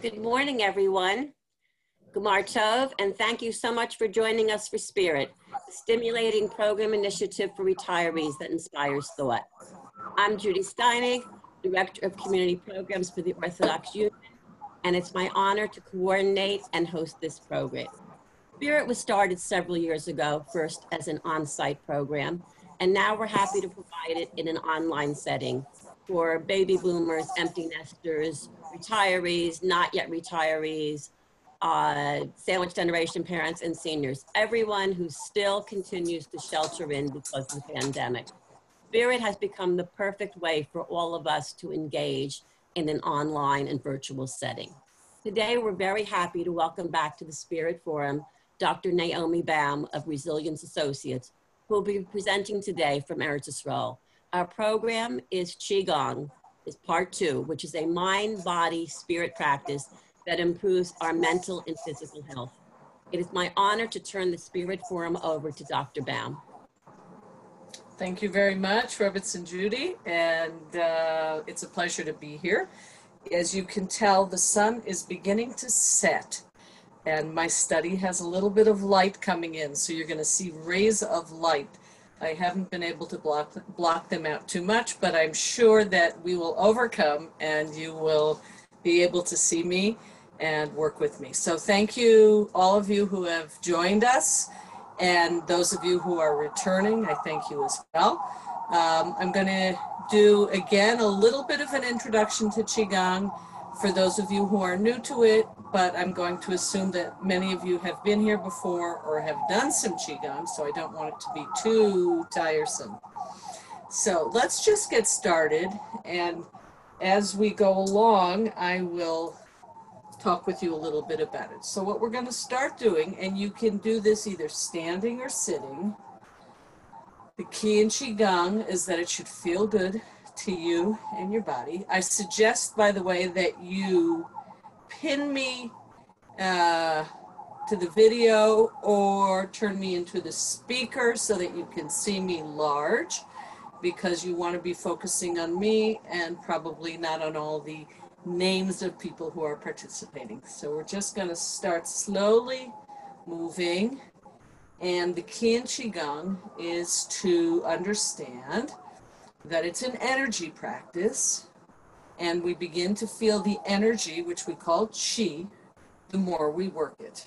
Good morning, everyone. Gumar Tov, and thank you so much for joining us for Spirit, a stimulating program initiative for retirees that inspires thought. I'm Judy Steinig, Director of Community Programs for the Orthodox Union, and it's my honor to coordinate and host this program. Spirit was started several years ago, first as an on-site program, and now we're happy to provide it in an online setting for baby boomers, empty nesters, retirees, not yet retirees, sandwich generation parents, and seniors, everyone who still continues to shelter in because of the pandemic. Spirit has become the perfect way for all of us to engage in an online and virtual setting. Today, we're very happy to welcome back to the Spirit Forum Dr. Naomi Baum of Resilience Associates, who will be presenting today from Eretz Yisrael. Our program is Qigong, is part 2, which is a mind, body, spirit practice that improves our mental and physical health. It is my honor to turn the Spirit Forum over to Dr. Baum. Thank you very much, Robertson Judy, and it's a pleasure to be here. As you can tell, the sun is beginning to set, and my study has a little bit of light coming in, so you're going to see rays of light. I haven't been able to block them out too much, but I'm sure that we will overcome, and you will be able to see me and work with me. So thank you, all of you who have joined us, and those of you who are returning, I thank you as well. I'm going to do, again, a little bit of an introduction to Qigong for those of you who are new to it, but I'm going to assume that many of you have been here before or have done some Qigong, so I don't want it to be too tiresome. So let's just get started, and as we go along, I will talk with you a little bit about it. So what we're going to start doing, and you can do this either standing or sitting, the key in Qigong is that it should feel good to you and your body. I suggest, by the way, that you pin me to the video or turn me into the speaker so that you can see me large, because you want to be focusing on me and probably not on all the names of people who are participating. So we're just going to start slowly moving. And the key in Qigong is to understand that it's an energy practice, and we begin to feel the energy, which we call Qi, the more we work it.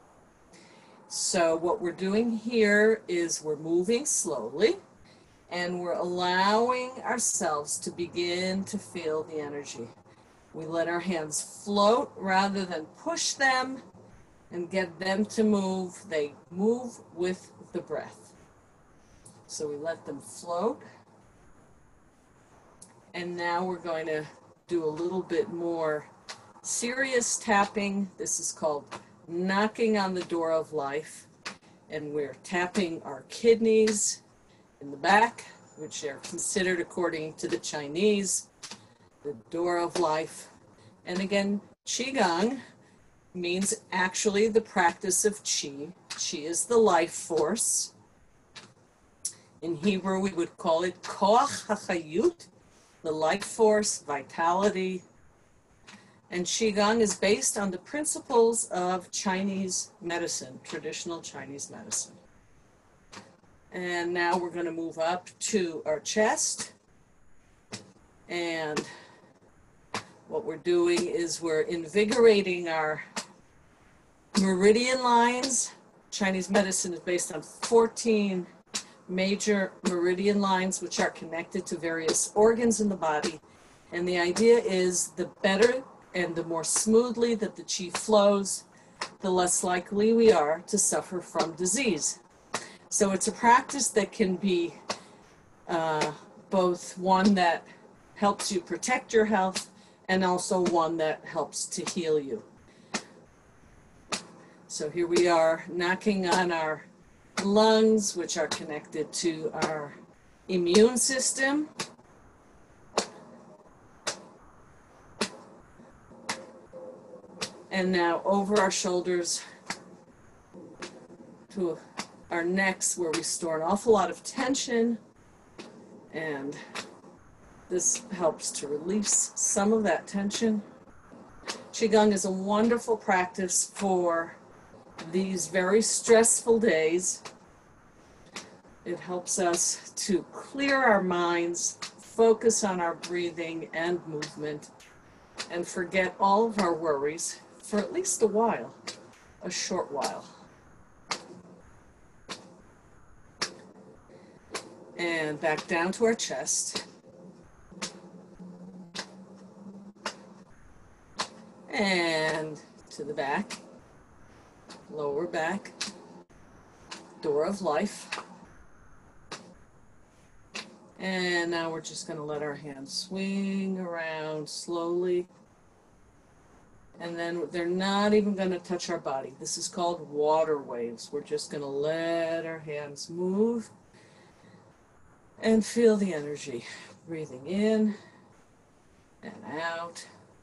So what we're doing here is we're moving slowly, and we're allowing ourselves to begin to feel the energy. We let our hands float rather than push them and get them to move. They move with the breath. So we let them float. And now we're going to do a little bit more serious tapping. This is called knocking on the door of life. And we're tapping our kidneys in the back, which are considered, according to the Chinese, the door of life. And again, Qigong means actually the practice of Qi. Qi is the life force. In Hebrew, we would call it Koach HaChayut, the life force, vitality. And Qigong is based on the principles of Chinese medicine, traditional Chinese medicine. And now we're going to move up to our chest. And what we're doing is we're invigorating our meridian lines. Chinese medicine is based on 14 major meridian lines, which are connected to various organs in the body. And the idea is the better and the more smoothly that the Qi flows, the less likely we are to suffer from disease. So it's a practice that can be both one that helps you protect your health and also one that helps to heal you. So here we are knocking on our lungs, which are connected to our immune system. And now over our shoulders to our necks, where we store an awful lot of tension, and this helps to release some of that tension. Qigong is a wonderful practice for these very stressful days. It helps us to clear our minds, focus on our breathing and movement, and forget all of our worries for at least a while, a short while. And back down to our chest. And to the back, lower back, door of life. And now we're just going to let our hands swing around slowly. And then they're not even going to touch our body. This is called water waves. We're just going to let our hands move and feel the energy. Breathing in and out.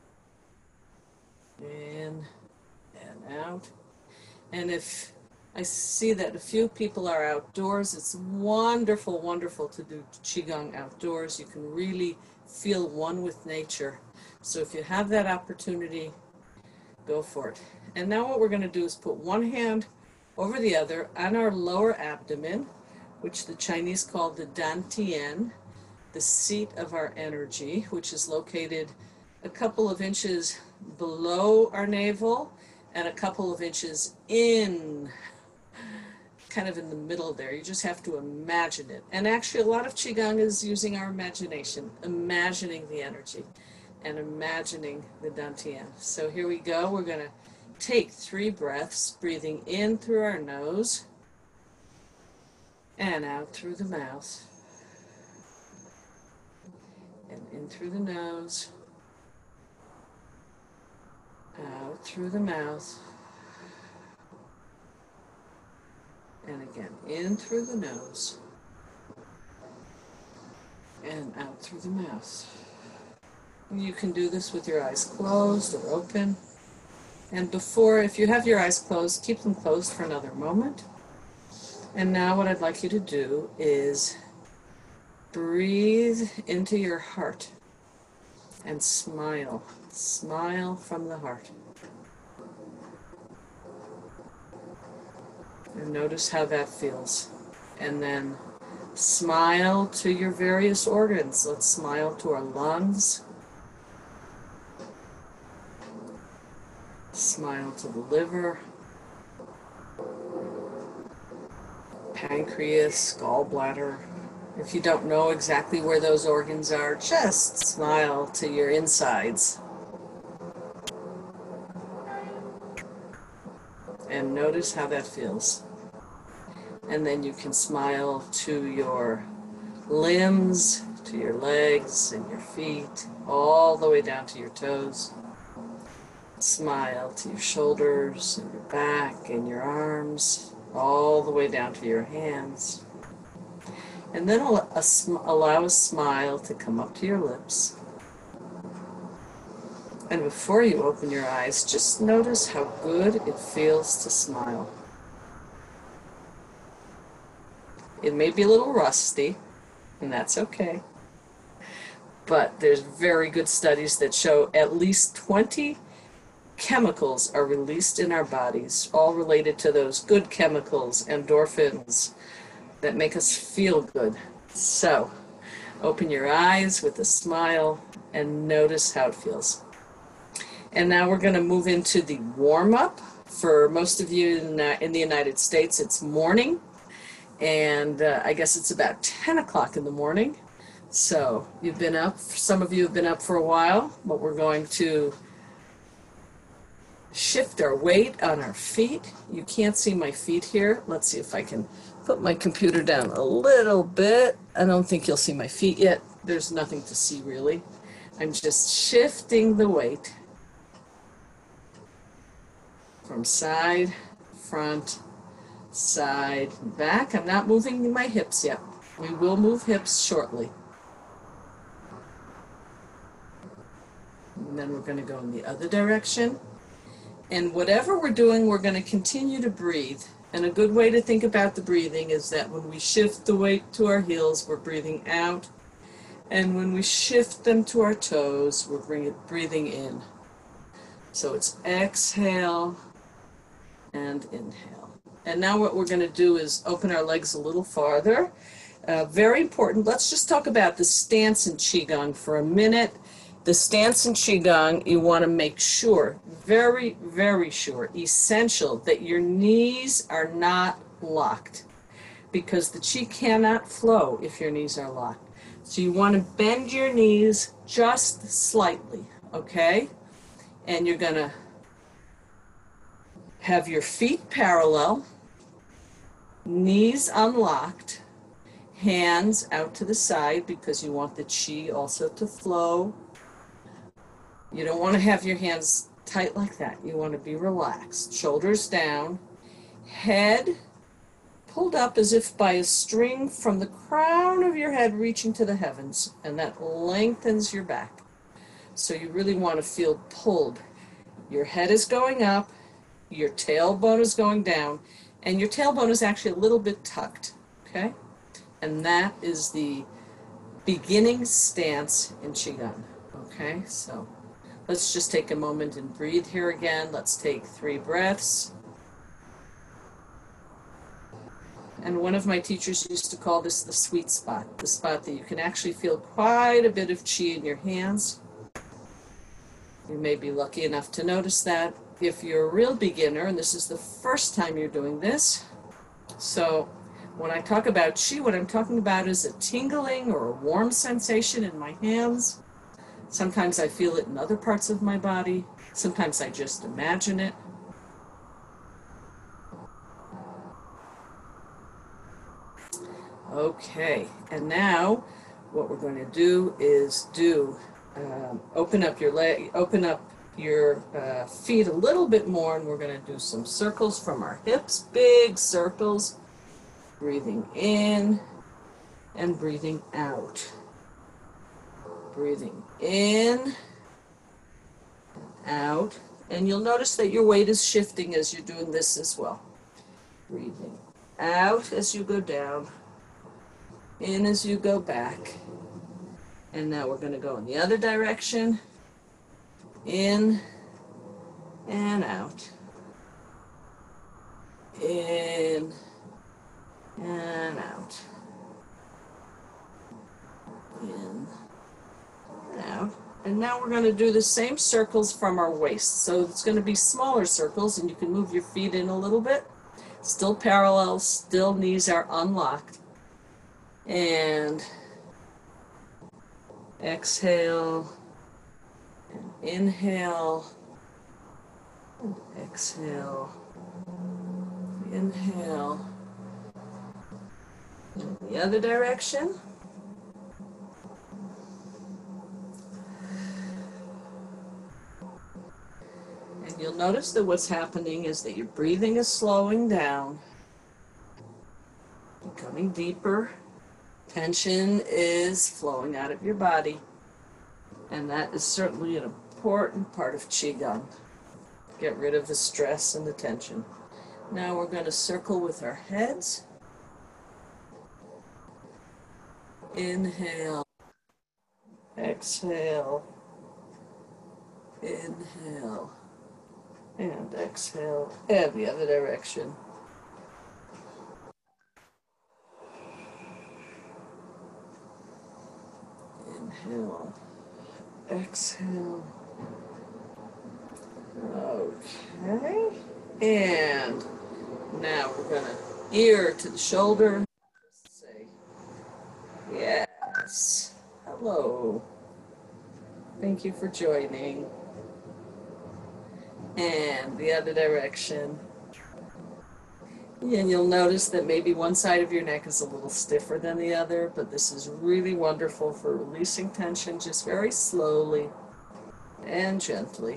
In and out. And if I see that a few people are outdoors, it's wonderful, wonderful to do Qigong outdoors. You can really feel one with nature. So if you have that opportunity, go for it. And now what we're going to do is put one hand over the other on our lower abdomen, which the Chinese call the Dantian, the seat of our energy, which is located a couple of inches below our navel and a couple of inches in, kind of in the middle there. You just have to imagine it. And actually a lot of Qigong is using our imagination, imagining the energy and imagining the Dantian. So here we go. We're going to take 3 breaths, breathing in through our nose and out through the mouth. And in through the nose, out through the mouth, and again in through the nose and out through the mouth. You can do this with your eyes closed or open. And before, if you have your eyes closed, keep them closed for another moment. And now what I'd like you to do is breathe into your heart and smile. Smile from the heart. And notice how that feels. And then smile to your various organs. Let's smile to our lungs. Smile to the liver, pancreas, gallbladder. If you don't know exactly where those organs are, just smile to your insides. And notice how that feels. And then you can smile to your limbs, to your legs and your feet, all the way down to your toes. Smile to your shoulders and your back and your arms, all the way down to your hands. And then allow a smile to come up to your lips. And before you open your eyes, just notice how good it feels to smile. It may be a little rusty, and that's okay. But there's very good studies that show at least 20 chemicals are released in our bodies, all related to those good chemicals, endorphins, that make us feel good. So, open your eyes with a smile and notice how it feels. And now we're going to move into the warm-up. For most of you in the United States, it's morning, and I guess it's about 10 o'clock in the morning. So, you've been up, some of you have been up for a while, but we're going to shift our weight on our feet. You can't see my feet here. Let's see if I can put my computer down a little bit. I don't think you'll see my feet yet. There's nothing to see really. I'm just shifting the weight from side, front, side, back. I'm not moving my hips yet. We will move hips shortly. And then we're going to go in the other direction. And whatever we're doing, we're going to continue to breathe. And a good way to think about the breathing is that when we shift the weight to our heels, we're breathing out. And when we shift them to our toes, we're breathing in. So it's exhale and inhale. And now what we're going to do is open our legs a little farther. Very important. Let's just talk about the stance in Qigong for a minute. The stance in Qigong, you want to make sure, very, very sure, essential, that your knees are not locked, because the Qi cannot flow if your knees are locked. So you want to bend your knees just slightly, okay? And you're going to have your feet parallel, knees unlocked, hands out to the side because you want the Qi also to flow. You don't want to have your hands tight like that. You want to be relaxed. Shoulders down, head pulled up as if by a string from the crown of your head reaching to the heavens, and that lengthens your back. So you really want to feel pulled. Your head is going up, your tailbone is going down, and your tailbone is actually a little bit tucked, okay? And that is the beginning stance in Qigong, okay? So let's just take a moment and breathe here again. Let's take 3 breaths. And one of my teachers used to call this the sweet spot, the spot that you can actually feel quite a bit of Qi in your hands. You may be lucky enough to notice that. If you're a real beginner, and this is the first time you're doing this, so when I talk about Qi, what I'm talking about is a tingling or a warm sensation in my hands. Sometimes I feel it in other parts of my body. Sometimes I just imagine it. Okay, and now what we're going to do is open up your leg, open up your feet a little bit more, and we're going to do some circles from our hips, big circles, breathing in and breathing out. Breathing in, out, and you'll notice that your weight is shifting as you're doing this as well. Breathing out as you go down, in as you go back. And now we're going to go in the other direction, in and out, in and out, in and out. And now we're going to do the same circles from our waist. So it's going to be smaller circles, and you can move your feet in a little bit. Still parallel, still knees are unlocked. And exhale, and inhale, and exhale, inhale, in the other direction. And you'll notice that what's happening is that your breathing is slowing down, becoming deeper. Tension is flowing out of your body, and that is certainly an important part of Qigong. Get rid of the stress and the tension. Now we're going to circle with our heads. Inhale, exhale, inhale, and exhale, and the other direction. Inhale, exhale. Okay, and now we're going to ear to the shoulder. Say, yes, hello. Thank you for joining. And the other direction. And you'll notice that maybe one side of your neck is a little stiffer than the other, but this is really wonderful for releasing tension just very slowly and gently.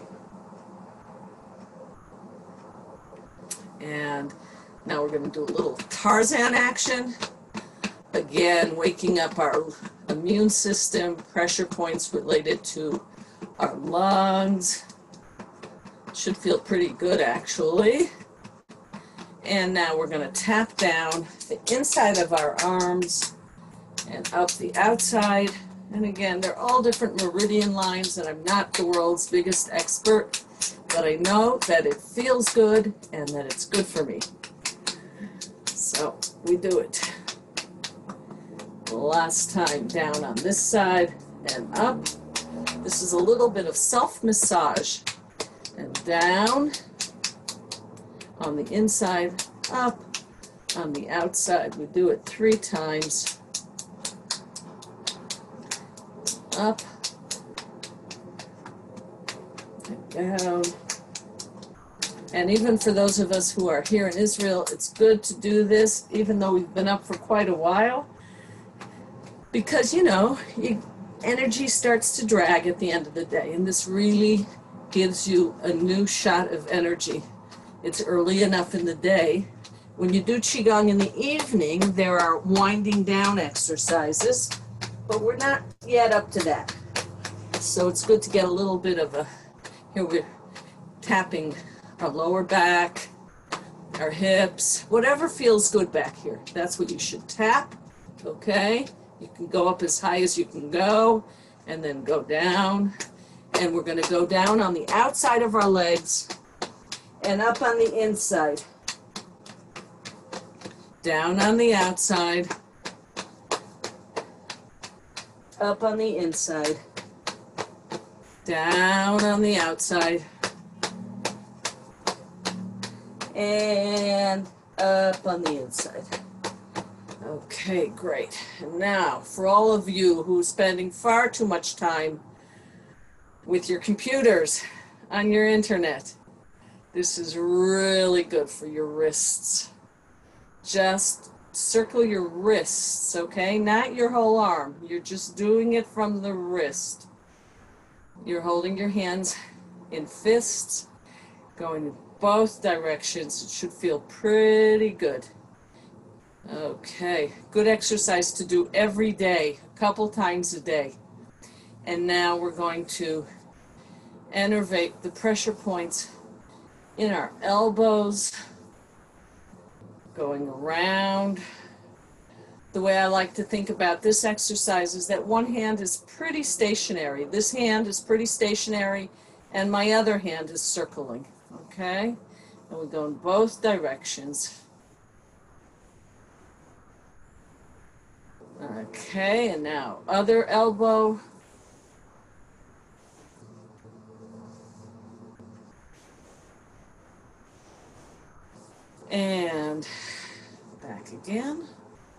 And now we're going to do a little Tarzan action. Again, waking up our immune system, pressure points related to our lungs. Should feel pretty good, actually. And now we're going to tap down the inside of our arms and up the outside. And again, they're all different meridian lines, and I'm not the world's biggest expert, but I know that it feels good and that it's good for me. So we do it. Last time down on this side and up. This is a little bit of self-massage. And down on the inside, up on the outside. We do it 3 times. Up and down. And even for those of us who are here in Israel, it's good to do this, even though we've been up for quite a while, because, you know, energy starts to drag at the end of the day, and this really gives you a new shot of energy. It's early enough in the day. When you do Qigong in the evening, there are winding down exercises, but we're not yet up to that. So it's good to get a little bit of a, here we're tapping our lower back, our hips, whatever feels good back here. That's what you should tap, okay? You can go up as high as you can go, and then go down. And we're gonna go down on the outside of our legs and up on the inside. Down on the outside, up on the inside, down on the outside, and up on the inside. Okay, great. And now, for all of you who are spending far too much time with your computers, on your internet, this is really good for your wrists. Just circle your wrists, okay? Not your whole arm. You're just doing it from the wrist. You're holding your hands in fists, going in both directions. It should feel pretty good. Okay, good exercise to do every day, a couple times a day. And now we're going to innervate the pressure points in our elbows, going around. The way I like to think about this exercise is that one hand is pretty stationary. This hand is pretty stationary, and my other hand is circling, okay? And we go in both directions. Okay, and now other elbow. And back again.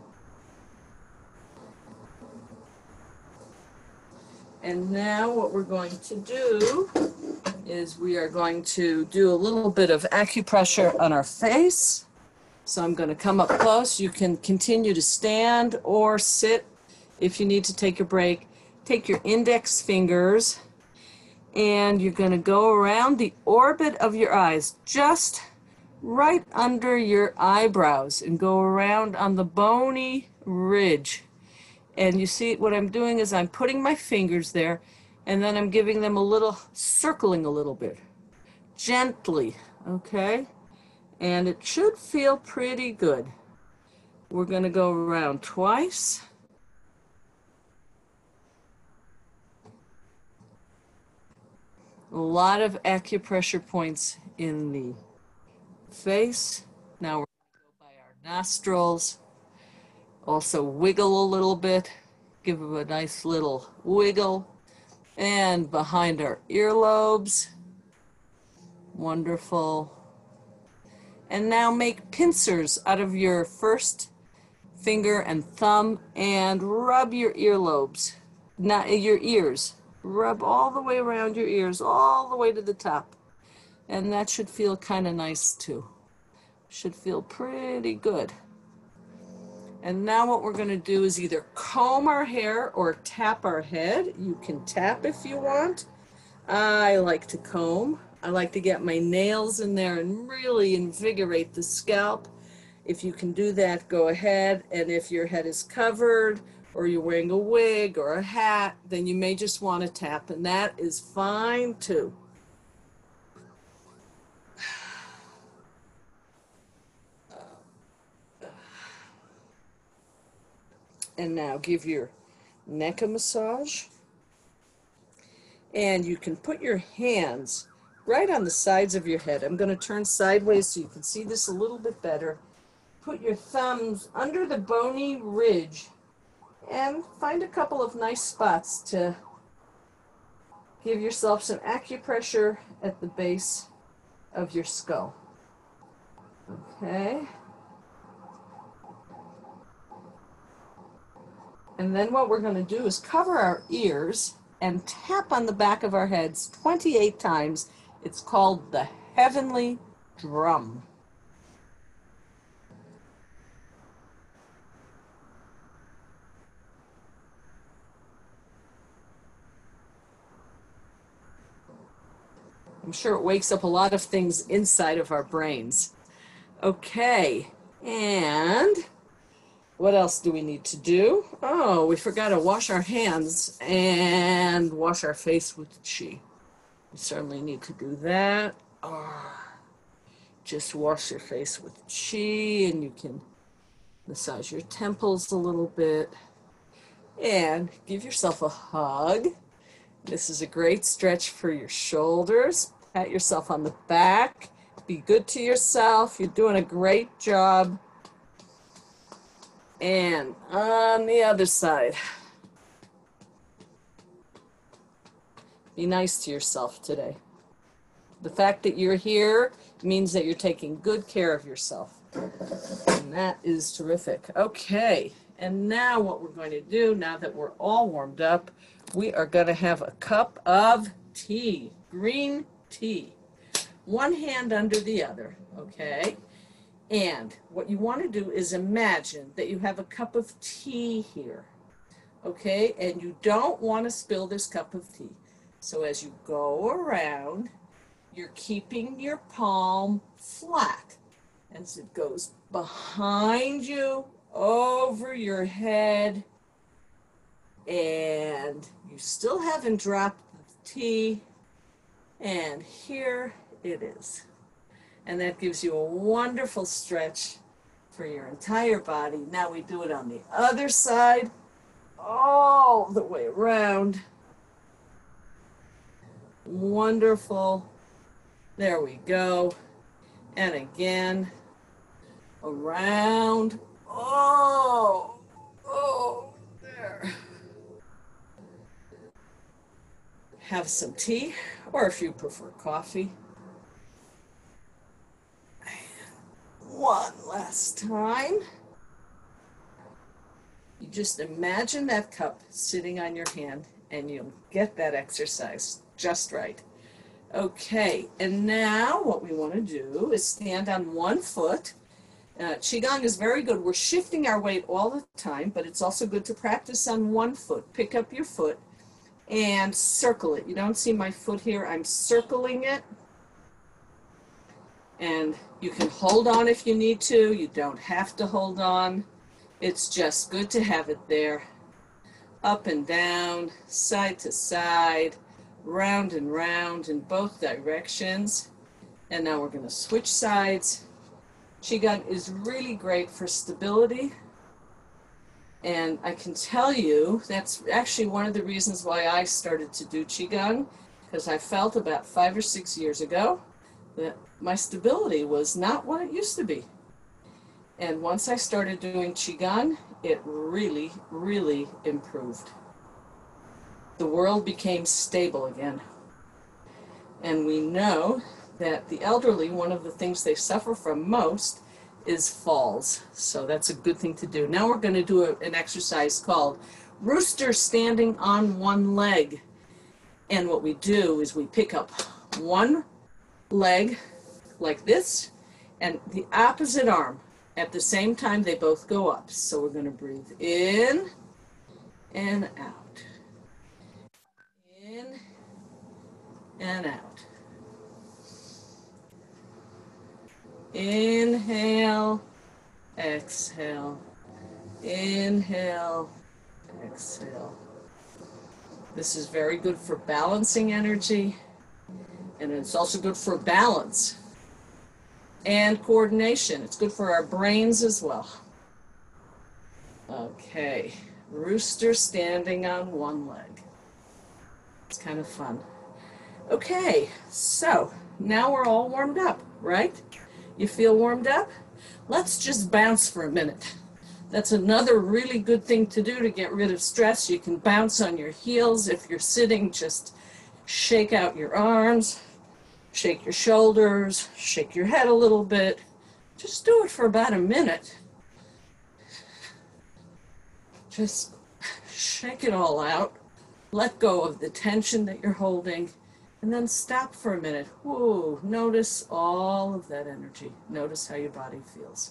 And now what we're going to do is we are going to do a little bit of acupressure on our face. So I'm going to come up close. You can continue to stand or sit if you need to take a break. Take your index fingers and you're going to go around the orbit of your eyes, just right under your eyebrows, and go around on the bony ridge. And you see what I'm doing is I'm putting my fingers there, and then I'm giving them a little, circling a little bit, gently, okay? And it should feel pretty good. We're going to go around twice. A lot of acupressure points in the face. Now we're going to go by our nostrils. Also wiggle a little bit. Give them a nice little wiggle. And behind our earlobes. Wonderful. And now make pincers out of your first finger and thumb and rub your earlobes, not your ears. Rub all the way around your ears, all the way to the top. And that should feel kind of nice too. Should feel pretty good. And now what we're going to do is either comb our hair or tap our head. You can tap if you want. I like to comb. I like to get my nails in there and really invigorate the scalp. If you can do that, go ahead. And if your head is covered or you're wearing a wig or a hat, then you may just want to tap, and that is fine too. And now give your neck a massage. And you can put your hands right on the sides of your head. I'm going to turn sideways so you can see this a little bit better. Put your thumbs under the bony ridge and find a couple of nice spots to give yourself some acupressure at the base of your skull. Okay. And then what we're going to do is cover our ears and tap on the back of our heads 28 times. It's called the heavenly drum. I'm sure it wakes up a lot of things inside of our brains. Okay, and what else do we need to do? Oh, we forgot to wash our hands and wash our face with qi. We certainly need to do that. Just wash your face with qi, and you can massage your temples a little bit and give yourself a hug. This is a great stretch for your shoulders. Pat yourself on the back. Be good to yourself. You're doing a great job. And on the other side, be nice to yourself today. The fact that you're here means that you're taking good care of yourself. And that is terrific. Okay, and now what we're going to do, now that we're all warmed up, we are going to have a cup of tea, green tea. One hand under the other, okay? And what you want to do is imagine that you have a cup of tea here, okay? And you don't want to spill this cup of tea. So as you go around, you're keeping your palm flat as it goes behind you, over your head, and you still haven't dropped the tea, and here it is. And that gives you a wonderful stretch for your entire body. Now we do it on the other side, all the way around. Wonderful. There we go. And again, around. Oh, there. Have some tea, or if you prefer coffee. One last time. You just imagine that cup sitting on your hand, and you'll get that exercise just right. Okay, and now what we want to do is stand on one foot. Qigong is very good. We're shifting our weight all the time, but it's also good to practice on one foot. Pick up your foot and circle it. You don't see my foot here. I'm circling it. And you can hold on if you need to. You don't have to hold on. It's just good to have it there. Up and down, side to side, round and round in both directions. And now we're going to switch sides. Qigong is really great for stability. And I can tell you that's actually one of the reasons why I started to do Qigong, because I felt about 5 or 6 years ago that my stability was not what it used to be. And once I started doing Qigong, it really, really improved. The world became stable again. And we know that the elderly, one of the things they suffer from most is falls. So that's a good thing to do. Now we're going to do an exercise called rooster standing on one leg. And what we do is we pick up one leg like this and the opposite arm. At the same time, they both go up. So we're going to breathe in and out. In and out. Inhale, exhale, inhale, exhale. This is very good for balancing energy, and it's also good for balance and coordination. It's good for our brains as well. Okay, rooster standing on one leg. It's kind of fun. Okay, so now we're all warmed up, right? You feel warmed up? Let's just bounce for a minute. That's another really good thing to do to get rid of stress. You can bounce on your heels. If you're sitting, just shake out your arms, shake your shoulders, shake your head a little bit. Just do it for about a minute. Just shake it all out. Let go of the tension that you're holding, and then stop for a minute. Whoa, notice all of that energy. Notice how your body feels.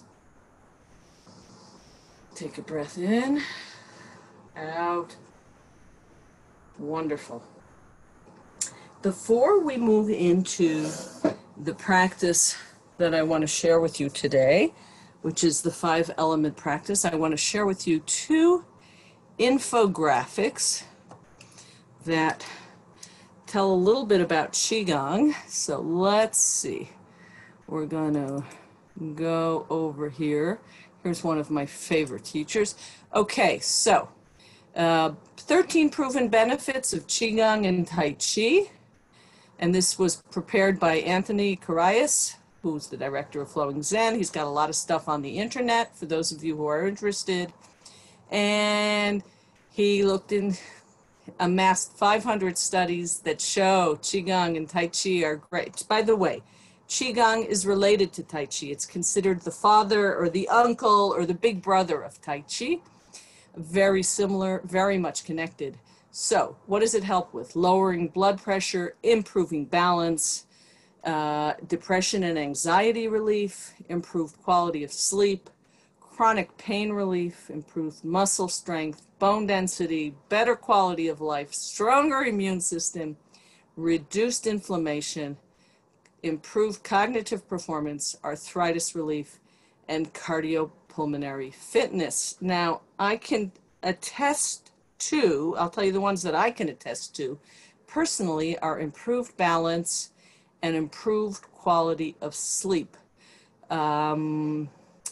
Take a breath in, out. Wonderful. Before we move into the practice that I want to share with you today, which is the 5-element practice, I want to share with you 2 infographics that tell a little bit about Qigong. So let's see. We're going to go over here. Here's one of my favorite teachers. Okay, so 13 proven benefits of Qigong and Tai Chi. And this was prepared by Anthony Carayas, who's the director of Flowing Zen. He's got a lot of stuff on the internet for those of you who are interested. And he amassed 500 studies that show Qigong and Tai Chi are great. By the way, Qigong is related to Tai Chi. It's considered the father or the uncle or the big brother of Tai Chi. Very similar, very much connected. So what does it help with? Lowering blood pressure, improving balance, depression and anxiety relief, improved quality of sleep, chronic pain relief, improved muscle strength, bone density, better quality of life, stronger immune system, reduced inflammation, improved cognitive performance, arthritis relief, and cardiopulmonary fitness. Now, I can attest to, I'll tell you the ones that I can attest to, personally, are improved balance and improved quality of sleep. And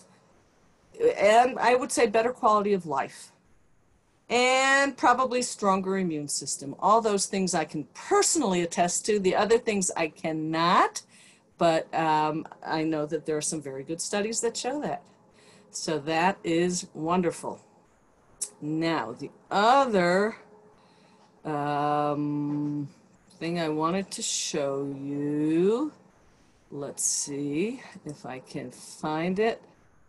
I would say better quality of life. And probably stronger immune system. All those things I can personally attest to. The other things I cannot, but I know that there are some very good studies that show that. So that is wonderful. Now, the other thing I wanted to show you, let's see if I can find it.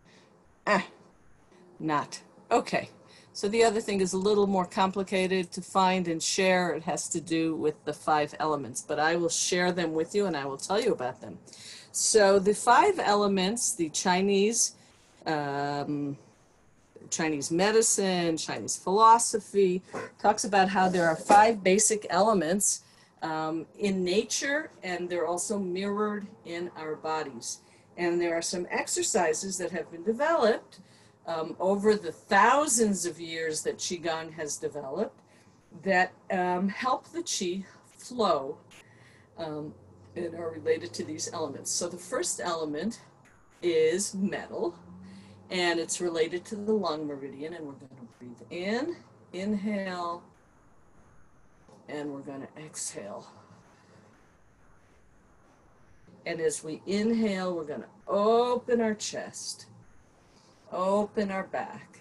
Not. Okay. So the other thing is a little more complicated to find and share. It has to do with the 5 elements, but I will share them with you and I will tell you about them. So the 5 elements, the Chinese medicine, Chinese philosophy, talks about how there are 5 basic elements in nature, and they're also mirrored in our bodies. And there are some exercises that have been developed over the thousands of years that Qigong has developed that help the Qi flow and are related to these elements. So the first element is metal, and it's related to the lung meridian, and we're going to breathe in, inhale, and we're going to exhale. And as we inhale, we're going to open our chest, open our back.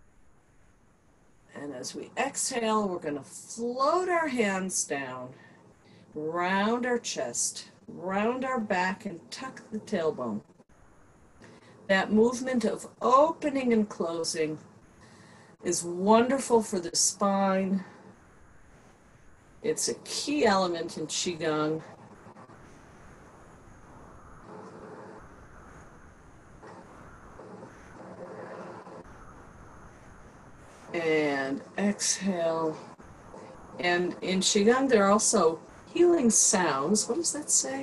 And as we exhale, we're going to float our hands down, round our chest, round our back, and tuck the tailbone. That movement of opening and closing is wonderful for the spine. It's a key element in Qigong. And exhale. And in Qigong, there are also healing sounds. What does that say?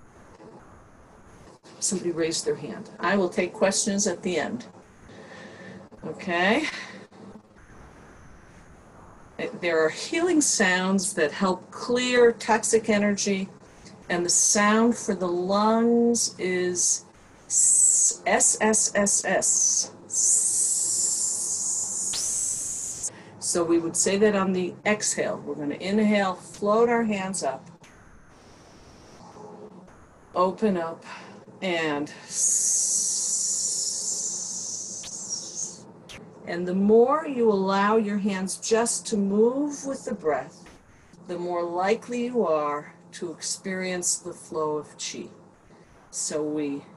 Somebody raised their hand. I will take questions at the end. Okay. There are healing sounds that help clear toxic energy, and the sound for the lungs is SSSS. So we would say that on the exhale. We're going to inhale, float our hands up, Open up and the more you allow your hands just to move with the breath, the more likely you are to experience the flow of chi. So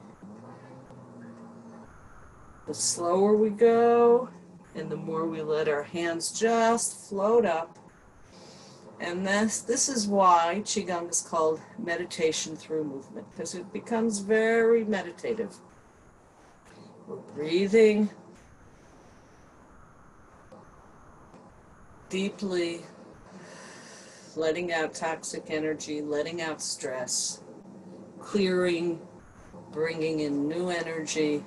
the slower we go, and the more we let our hands just float up. And this is why Qigong is called meditation through movement, because it becomes very meditative. We're breathing deeply, letting out toxic energy, letting out stress, clearing, bringing in new energy.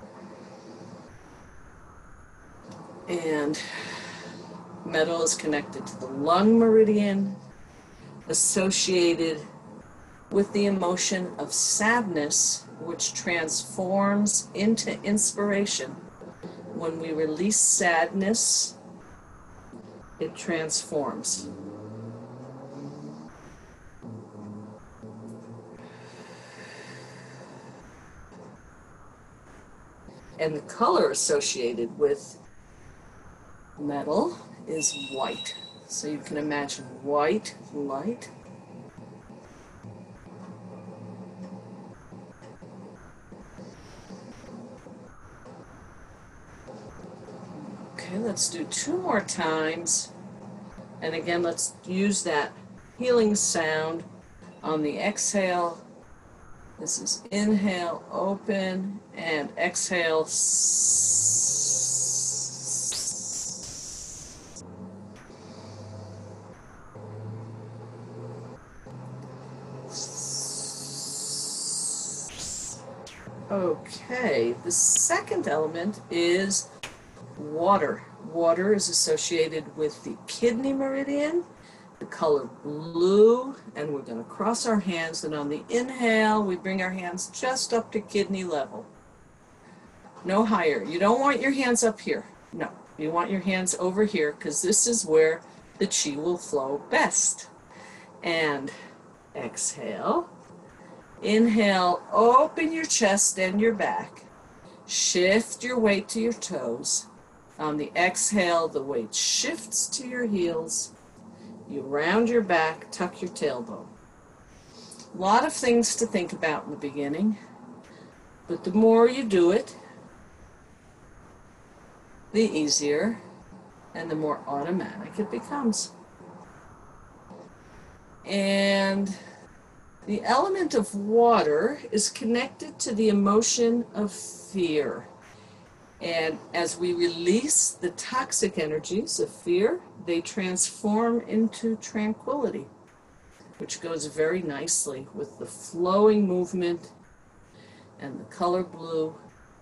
And metal is connected to the lung meridian, associated with the emotion of sadness, which transforms into inspiration. When we release sadness, it transforms. And the color associated with metal is white. So you can imagine white light. Okay, let's do 2 more times. And again, let's use that healing sound on the exhale. This is inhale, open, and exhale. Okay, the second element is water. Water is associated with the kidney meridian, the color blue, and we're going to cross our hands, and on the inhale, we bring our hands just up to kidney level. No higher. You don't want your hands up here. No, you want your hands over here, because this is where the chi will flow best. And exhale. Inhale, open your chest and your back. Shift your weight to your toes. On the exhale, the weight shifts to your heels. You round your back, tuck your tailbone. A lot of things to think about in the beginning, but the more you do it, the easier and the more automatic it becomes. And the element of water is connected to the emotion of fear. And as we release the toxic energies of fear, they transform into tranquility, which goes very nicely with the flowing movement and the color blue.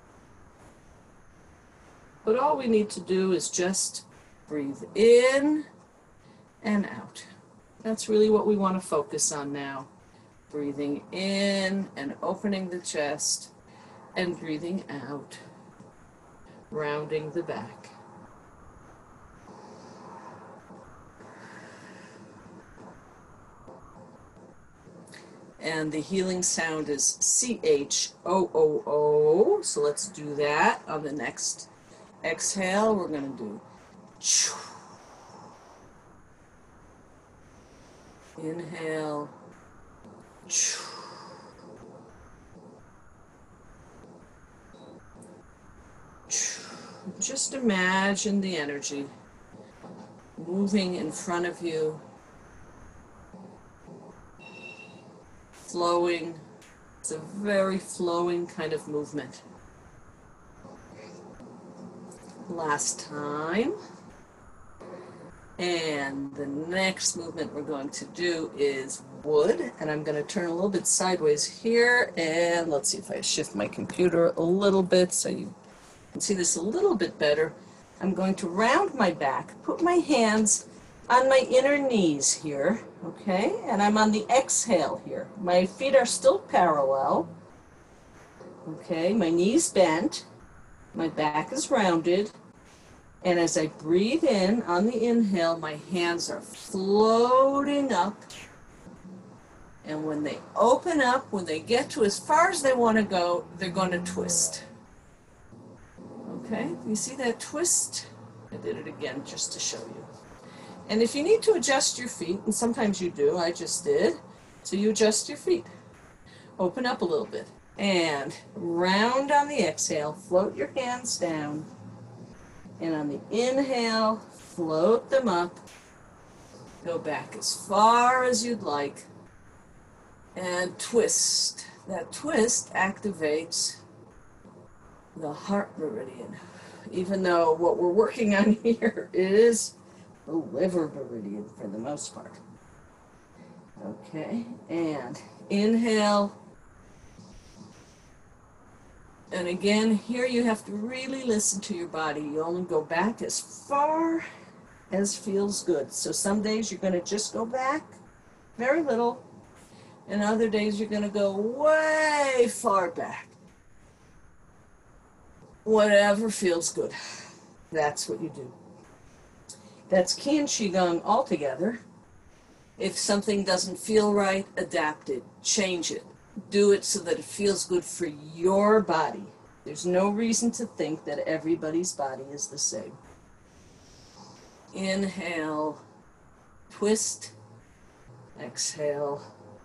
But all we need to do is just breathe in and out. That's really what we want to focus on now. Breathing in and opening the chest, and breathing out, rounding the back. And the healing sound is C-H-O-O-O. So let's do that on the next exhale. We're going to do choo. Inhale. Choo. Choo. Just imagine the energy moving in front of you, flowing. It's a very flowing kind of movement. Last time. And the next movement we're going to do is wood. And I'm going to turn a little bit sideways here. And let's see if I shift my computer a little bit so you can see this a little bit better. I'm going to round my back, put my hands on my inner knees here, okay? And I'm on the exhale here. My feet are still parallel, okay? My knees bent, my back is rounded, and as I breathe in on the inhale, my hands are floating up, And when they open up, when they get to as far as they want to go, they're going to twist. Okay, you see that twist? I did it again just to show you. And if you need to adjust your feet, and sometimes you do, I just did, so you adjust your feet. Open up a little bit. And round on the exhale, float your hands down. And on the inhale, float them up. Go back as far as you'd like. And twist. That twist activates the heart meridian. Even though what we're working on here is the liver meridian for the most part. Okay, and inhale. And again, here you have to really listen to your body. You only go back as far as feels good. So some days you're going to just go back very little, and other days you're going to go way far back. Whatever feels good, that's what you do. That's Qi and Qigong all together. If something doesn't feel right, adapt it, change it. Do it so that it feels good for your body. There's no reason to think that everybody's body is the same. Inhale, twist, exhale.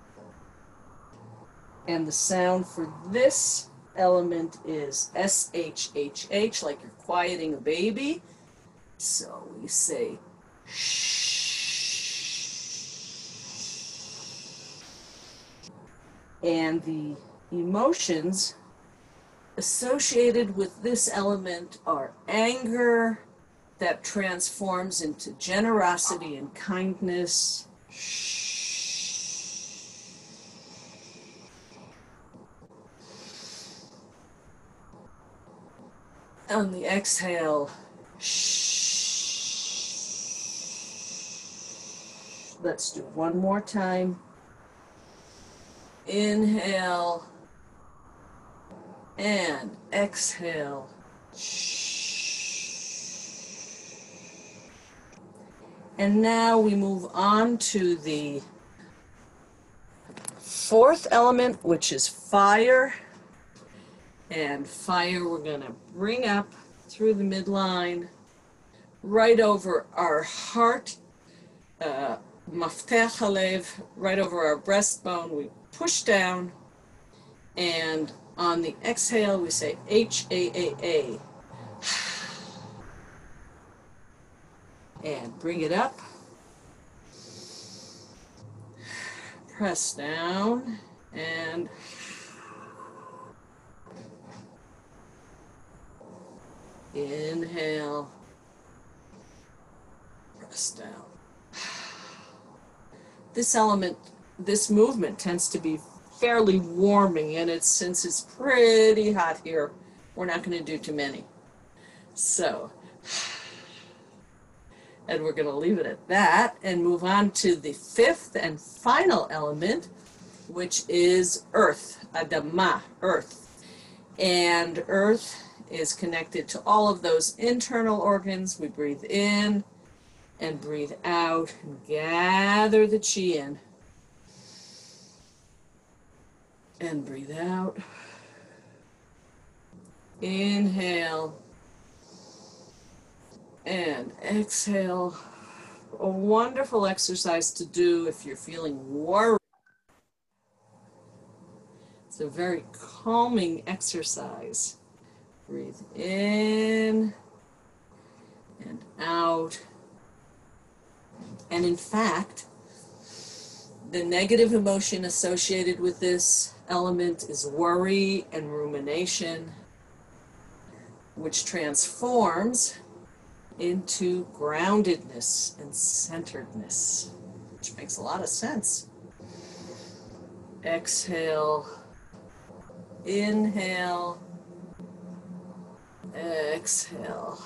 And the sound for this element is S-H-H-H, like you're quieting a baby. So we say shh. And the emotions associated with this element are anger that transforms into generosity and kindness. On the exhale, let's do one more time. Inhale and exhale. And now we move on to the fourth element, which is fire. And fire we're going to bring up through the midline, right over our heart, maftech halev, right over our breastbone. We push down, and on the exhale we say H-A-A-A. And bring it up. Press down and inhale. Press down. This element, this movement tends to be fairly warming, and since it's pretty hot here, we're not going to do too many. So, and we're going to leave it at that and move on to the fifth and final element, which is earth, Adama, earth. And earth is connected to all of those internal organs. We breathe in and breathe out and gather the chi in. And breathe out. Inhale. And exhale. A wonderful exercise to do if you're feeling worried. It's a very calming exercise. Breathe in and out. And in fact, the negative emotion associated with this element is worry and rumination, which transforms into groundedness and centeredness, which makes a lot of sense. Exhale, inhale, exhale,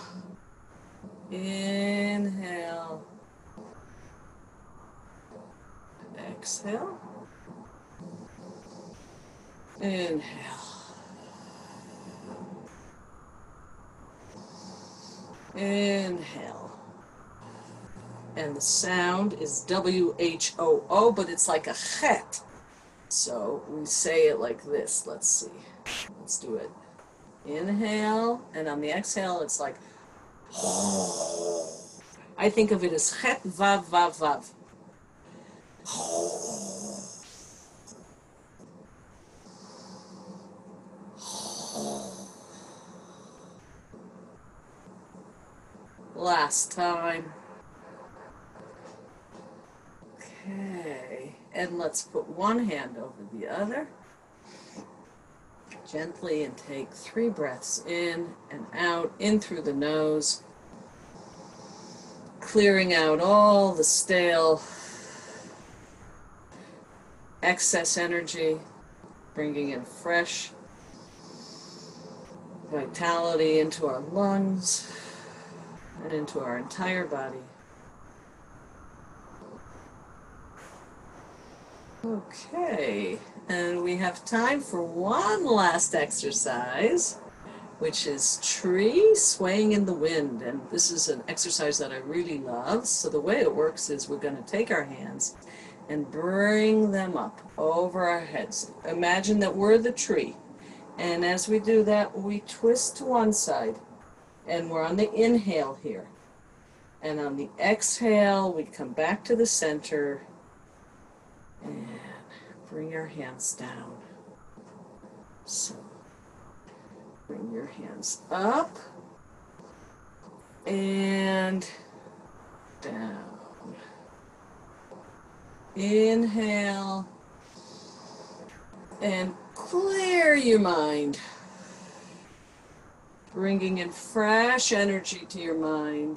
inhale, exhale, inhale, inhale. And the sound is W-H-O-O, but it's like a chet. So we say it like this. Let's see. Let's do it. Inhale, and on the exhale, it's like. I think of it as chet vav vav vav. Last time. Okay, and let's put one hand over the other. Gently, and take 3 breaths in and out, in through the nose, clearing out all the stale, excess energy, bringing in fresh vitality into our lungs and into our entire body. Okay, and we have time for one last exercise, which is tree swaying in the wind. And this is an exercise that I really love. So the way it works is we're going to take our hands and bring them up over our heads. Imagine that we're the tree. And as we do that, we twist to one side. And we're on the inhale here. And on the exhale, we come back to the center and bring our hands down. So bring your hands up and down. Inhale and clear your mind, bringing in fresh energy to your mind,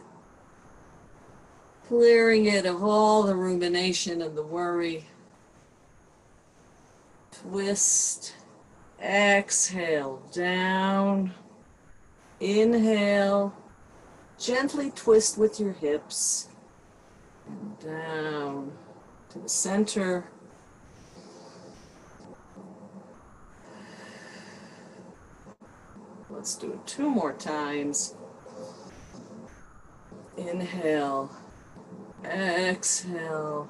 clearing it of all the rumination and the worry. Twist, exhale, down, inhale, gently twist with your hips, and down to the center. Let's do it 2 more times. Inhale, exhale,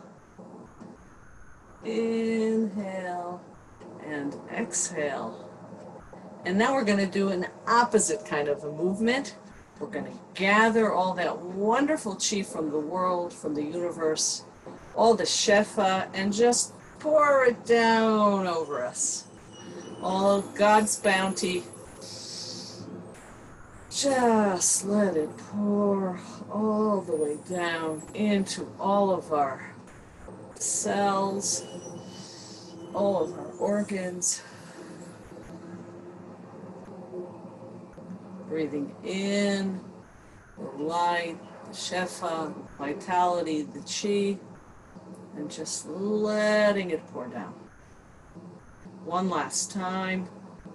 inhale, and exhale. And now we're going to do an opposite kind of a movement. We're going to gather all that wonderful chi from the world, from the universe, all the shefa, and just pour it down over us. All of God's bounty. Just let it pour all the way down into all of our cells, all of our organs. Breathing in the light, the shefa, vitality, the chi, and just letting it pour down. One last time.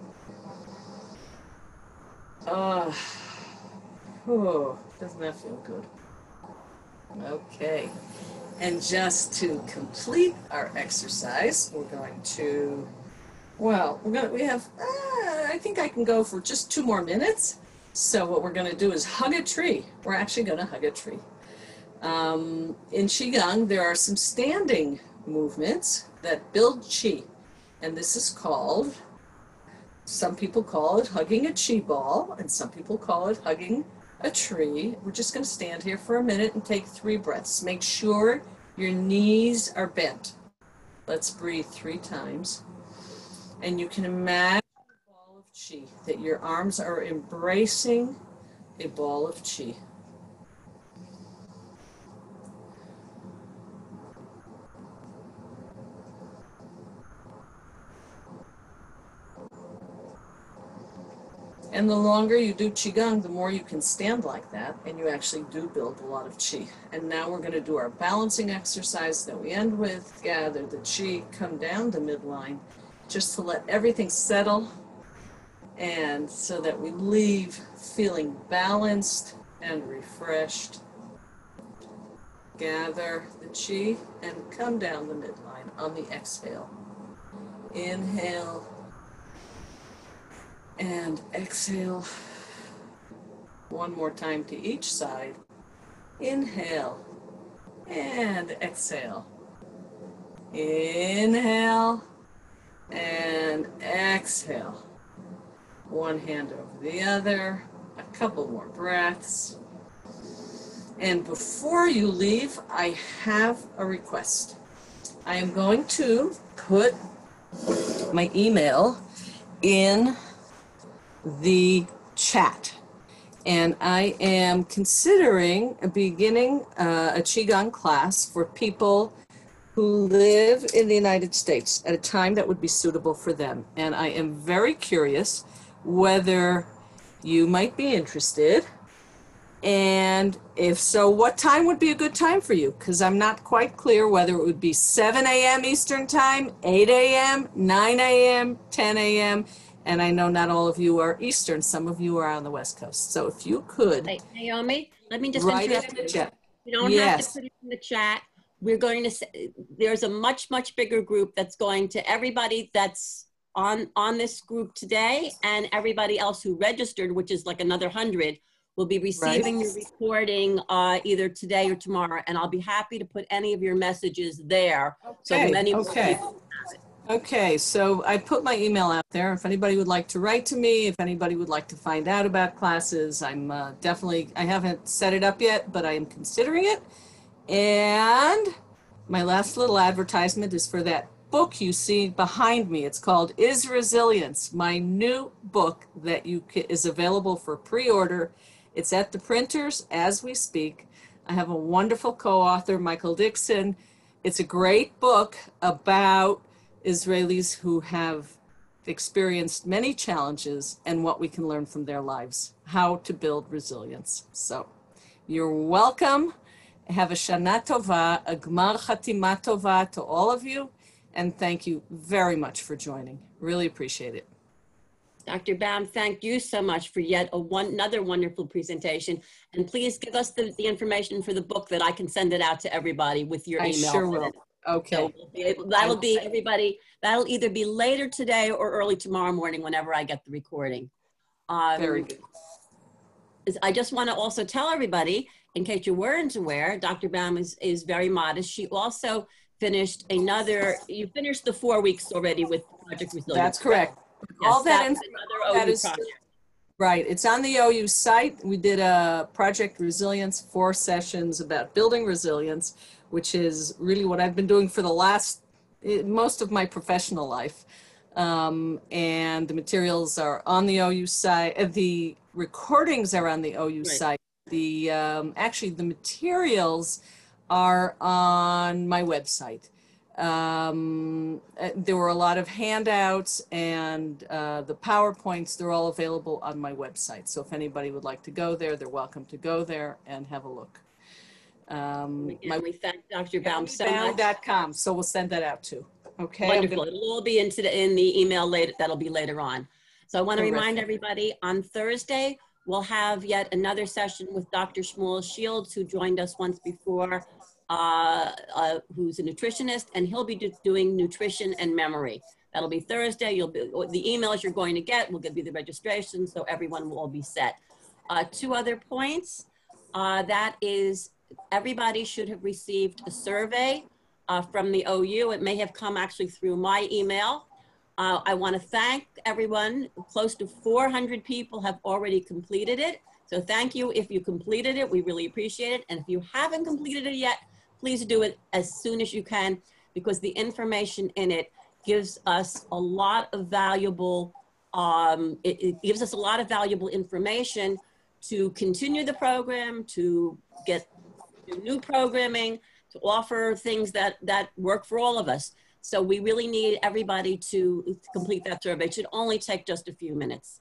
Doesn't that feel good? Okay. And just to complete our exercise, we're going to, I think I can go for just 2 more minutes. So what we're going to do is hug a tree. We're actually going to hug a tree. In Qigong, there are some standing movements that build Qi. And this is called, some people call it hugging a Qi ball, and some people call it hugging a tree. We're just going to stand here for a minute and take 3 breaths. Make sure your knees are bent. Let's breathe 3 times. And you can imagine a ball of Qi, that your arms are embracing a ball of Qi. And the longer you do Qigong, the more you can stand like that, and you actually do build a lot of Qi. And now we're going to do our balancing exercise that we end with. Gather the Qi, come down the midline, just to let everything settle, and so that we leave feeling balanced and refreshed. Gather the Qi and come down the midline on the exhale. Inhale. And exhale. 1 more time to each side. Inhale and exhale. Inhale exhale. One hand over the other, a couple more breaths. And before you leave, I have a request. I am going to put my email in the chat. And I am considering beginning a Qigong class for people who live in the United States at a time that would be suitable for them. And I am very curious whether you might be interested. And if so, what time would be a good time for you? Because I'm not quite clear whether it would be 7 a.m. Eastern Time, 8 a.m., 9 a.m., 10 a.m., and I know not all of you are Eastern. Some of you are on the West Coast. So if you could. Hey, Naomi, let me just write interrupt it in the you. chat. You don't have to put it in the chat. We're going to say, there's a much, much bigger group that's going to everybody that's on this group today, and everybody else who registered, which is like another 100, will be receiving your recording either today or tomorrow. And I'll be happy to put any of your messages there. So many more people have it. Okay, so I put my email out there. If anybody would like to write to me, if anybody would like to find out about classes, I'm definitely, I haven't set it up yet, but I am considering it. And my last little advertisement is for that book you see behind me. It's called Is Resilience, my new book that is available for pre-order. It's at the printers as we speak. I have a wonderful co-author, Michael Dixon. It's a great book about Israelis who have experienced many challenges and what we can learn from their lives, how to build resilience. So you're welcome. Have a Shana Tova, a Gmar Chatima Tova to all of you. And thank you very much for joining. Really appreciate it. Dr. Baum, thank you so much for yet another wonderful presentation. And please give us the information for the book that I can send it out to everybody with your email. I sure will. Okay. So that'll be everybody, that'll either be later today or early tomorrow morning whenever I get the recording. Very good. I just want to also tell everybody, in case you weren't aware, Dr. Baum is very modest. She also finished you finished the 4 weeks already with Project Resilience. That's correct. Yes, all that is right. It's on the OU site. We did a Project Resilience 4 sessions about building resilience, which is really what I've been doing for most of my professional life. And the materials are on the OU site. The recordings are on the OU site. The actually the materials are on my website. There were a lot of handouts and the PowerPoints, they're all available on my website. So if anybody would like to go there, they're welcome to go there and have a look. We thank Dr. Baum so much. So we'll send that out too. Okay. Wonderful. It'll all be in the email later. That'll be later on. So I want to remind everybody on Thursday, we'll have yet another session with Dr. Shmuel Shields, who joined us once before, who's a nutritionist, and he'll be doing nutrition and memory. That'll be Thursday. The emails you're going to get will give you the registration, so everyone will all be set. 2 other points. That is, everybody should have received a survey from the OU. It may have come actually through my email. I want to thank everyone. Close to 400 people have already completed it. So thank you if you completed it. We really appreciate it. And if you haven't completed it yet, please do it as soon as you can, because the information in it gives us a lot of valuable, it gives us a lot of valuable information to continue the program, to get new programming, to offer things that work for all of us. So we really need everybody to complete that survey. It should only take just a few minutes.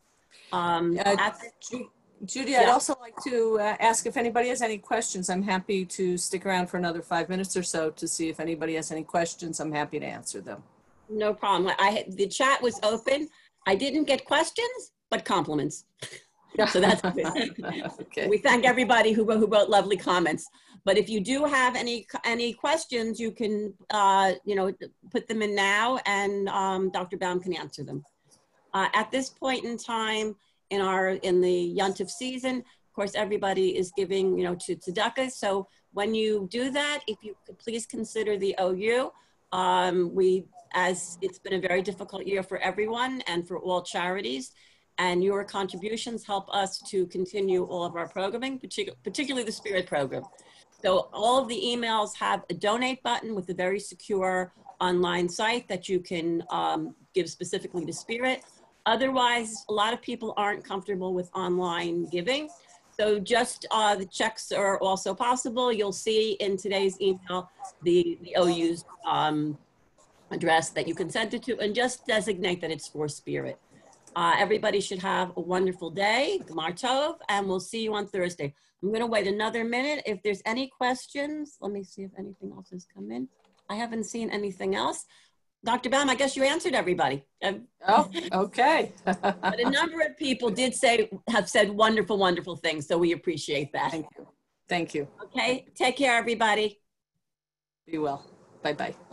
Judy, I'd also like to ask if anybody has any questions. I'm happy to stick around for another 5 minutes or so to see if anybody has any questions. I'm happy to answer them. No problem. The chat was open. I didn't get questions, but compliments. So that's good. Okay. We thank everybody who wrote lovely comments. But if you do have any questions, you can put them in now, and Dr. Baum can answer them. At this point in time in the Yontif season, of course, everybody is giving to tzedakah. So when you do that, if you could please consider the OU. We as it's been a very difficult year for everyone and for all charities. And your contributions help us to continue all of our programming, particularly the Spirit program. So all of the emails have a donate button with a very secure online site that you can give specifically to Spirit. Otherwise, a lot of people aren't comfortable with online giving. So just the checks are also possible. You'll see in today's email the OU's address that you can send it to, and just designate that it's for Spirit. Everybody should have a wonderful day, Gmar Tov, and we'll see you on Thursday. I'm going to wait another minute. If there's any questions, let me see if anything else has come in. I haven't seen anything else. Dr. Baum, I guess you answered everybody. Oh, okay. But a number of people have said wonderful, wonderful things, so we appreciate that. Thank you. Thank you. Okay, take care, everybody. Be well. Bye-bye.